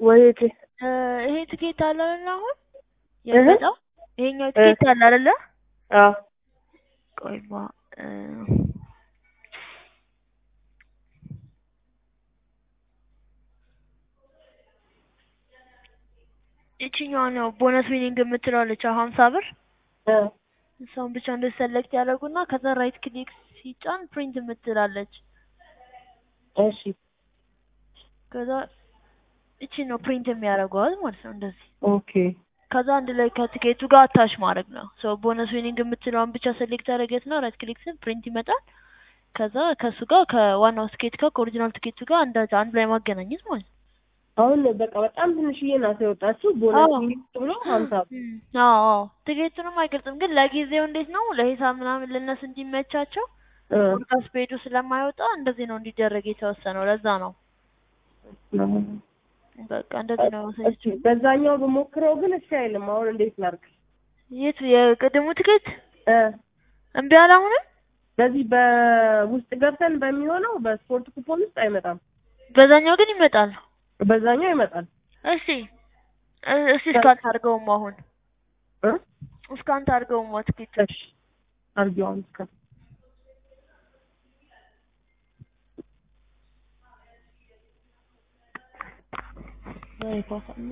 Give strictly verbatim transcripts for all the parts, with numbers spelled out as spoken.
ወይቴ ይሄ ትኬት አለ አይደል አሁን የመጣው ይሄኛው ትኬት አለ አይደል አዎ ቆይማ እቺኛው ነው ቦነስ ዊኒንግ የምትላለች ሀምሳ ብር እ እሷን ብቻ እንደ ሰሌክት ያደርጉና ከዛ ራይት ክሊክ ሲጫን ፕሪንት የምትላለች እሺ ከዛ እቺ ነው ፕሪንት የሚያደርገው ማለት ነው እንደዚህ ኦኬ ከዛ አንድ ላይ ከትኬቱ ጋር አታች ማድረግ ነው ሶ ቦነስ ዊኒንግ የምትለውን ብቻ ሰሌክት አደረገት ነው ራይት ክሊክ ሲል ፕሪንት ይመጣል ከዛ ከሱ ጋር ከዋናው ትኬት ጋር ከኦሪጂናል ትኬቱ ጋር አንድ አንድ ላይ ማገናኘት ማለት ነው አሁን በቃ በጣም ትንሽዬ ናት የወጣችው ቦነስ ዊኒንግ ብሎ ሀምሳ አዎ ትኬቱንም አይገልጽም ግን ለጊዜው እንዴት ነው ለሂሳብ ምናምን ለነሱ እንዲመቻቸው ፖድካስት ፔጁ ስለማይወጣ እንደዚህ ነው እንዲደረግ የተወሰነው ለዛ ነው በቃ እንደዚህ ነው እሺ በዛኛው በሞክረው ግን እሺ አይልም አሁን እንዴት ላድርግ የት የቀደሙ ትኬት እ እምቢ አለ አሁን በዚህ በውስጥ ገብተን በሚሆነው በስፖርት ኩፖን ውስጥ አይመጣም በዛኛው ግን ይመጣል በዛኛው ይመጣል እሺ እሺ ስካን አድርገውም አሁን እ ስካን አድርገውም ትኬት እሺ አድርገው አሁን ስካን ወይ ፓሳም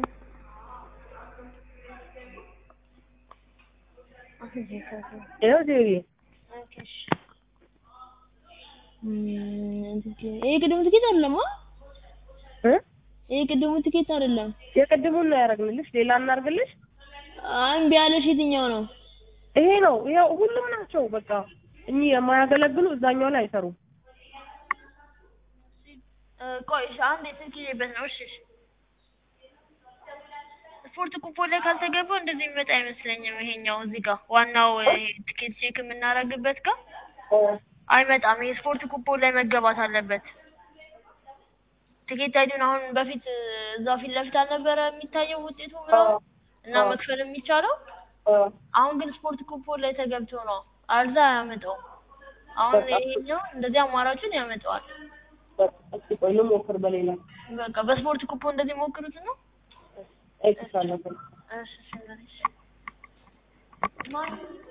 ይኸው ዜሪ ኦኬሽ ይሄ ቅድሙ ትኬት አይደለም እ ይሄ ቅድሙ ትኬት አይደለም የቅድሙን ነው ያደረግንልሽ ሌላ እናርግልሽ እምቢ አለሽ የትኛው ነው ይሄ ነው ያው ሁሉም ናቸው በቃ እኚህ የማያገለግሉ እዛኛው ላይ አይሰሩም ቆይ አንዴ ትንኪበት ነው እሺ ስፖርት ኩፖን ላይ ካልተገባ እንደዚህ የሚመጣ አይመስለኝም ይሄኛው እዚህ ጋር ዋናው ትኬት ቼክ የምናደርግበት ጋር አይመጣም ይሄ ስፖርት ኩፖን ላይ መገባት አለበት ትኬት አይዲውን አሁን በፊት እዛው ፊት ለፊት አልነበረ የሚታየው ውጤቱ ምናምን እና መክፈል የሚቻለው አሁን ግን ስፖርት ኩፖን ላይ ተገብቶ ነው አልዛ ያመጣው አሁን ይሄኛው እንደዚህ አማራጭን ያመጣዋል እሺ ቆይ ልሞክር በሌላ በቃ በስፖርት ኩፖን እንደዚህ ሞክሩት ነው አይተሳለፈ እሺ እሺ